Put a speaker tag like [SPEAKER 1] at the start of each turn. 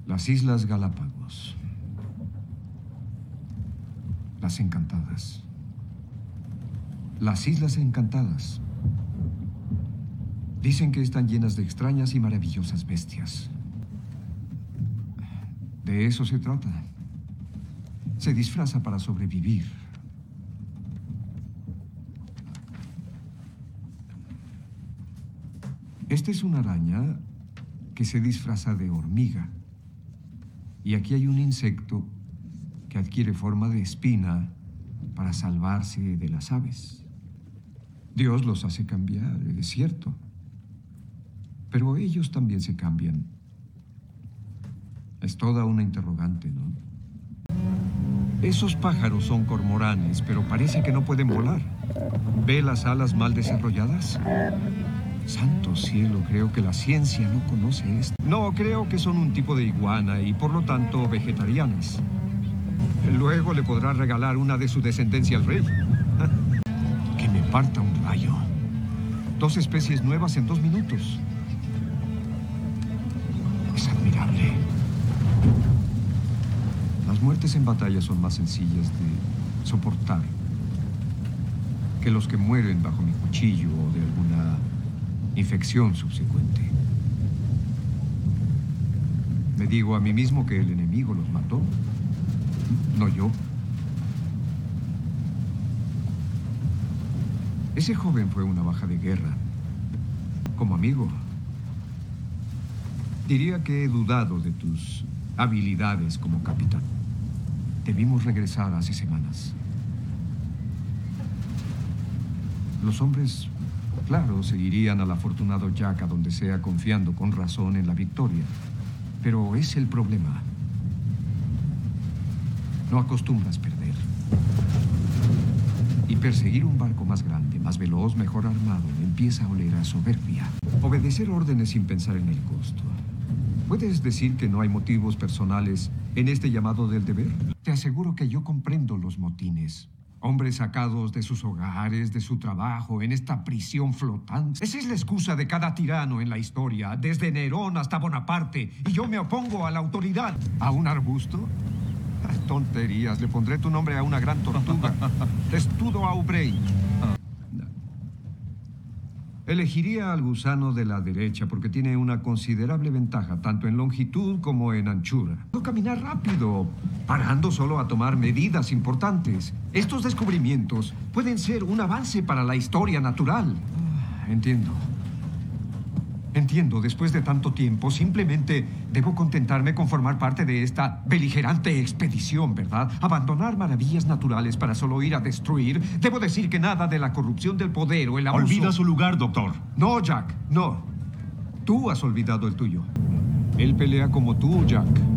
[SPEAKER 1] Las Islas Galápagos. Las Encantadas. Las Islas Encantadas. Dicen que están llenas de extrañas y maravillosas bestias. De eso se trata. Se disfraza para sobrevivir. Esta es una araña que se disfraza de hormiga. Y aquí hay un insecto que adquiere forma de espina para salvarse de las aves. Dios los hace cambiar, es cierto. Pero ellos también se cambian. Es toda una interrogante, ¿no? Esos pájaros son cormoranes, pero parece que no pueden volar. ¿Ve las alas mal desarrolladas? Santo cielo, creo que la ciencia no conoce esto. No, creo que son un tipo de iguana y por lo tanto vegetarianas. Luego le podrá regalar una de su descendencia al rey. Que me parta un rayo. 2 especies nuevas en 2 minutos. Es admirable. Las muertes en batalla son más sencillas de soportar que los que mueren bajo mi cuchillo o de alguna infección subsecuente. Me digo a mí mismo que el enemigo los mató, no yo. Ese joven fue una baja de guerra. Como amigo, diría que he dudado de tus habilidades como capitán. Debimos regresar hace semanas. Los hombres, claro, seguirían al afortunado Jack a donde sea, confiando con razón en la victoria. Pero es el problema. No acostumbras perder. Y perseguir un barco más grande, más veloz, mejor armado, empieza a oler a soberbia. Obedecer órdenes sin pensar en el costo. ¿Puedes decir que no hay motivos personales en este llamado del deber? Te aseguro que yo comprendo los motines. Hombres sacados de sus hogares, de su trabajo, en esta prisión flotante. Esa es la excusa de cada tirano en la historia, desde Nerón hasta Bonaparte. Y yo me opongo a la autoridad. ¿A un arbusto? Tonterías, le pondré tu nombre a una gran tortuga. Testudo Aubrey. Elegiría al gusano de la derecha porque tiene una considerable ventaja, tanto en longitud como en anchura. Puedo caminar rápido, parando solo a tomar medidas importantes. Estos descubrimientos pueden ser un avance para la historia natural. Entiendo. Entiendo, después de tanto tiempo, simplemente debo contentarme con formar parte de esta beligerante expedición, ¿verdad? Abandonar maravillas naturales para solo ir a destruir. Debo decir que nada de la corrupción del poder o el abuso...
[SPEAKER 2] Olvida su lugar, doctor.
[SPEAKER 1] No, Jack, no. Tú has olvidado el tuyo. Él pelea como tú, Jack.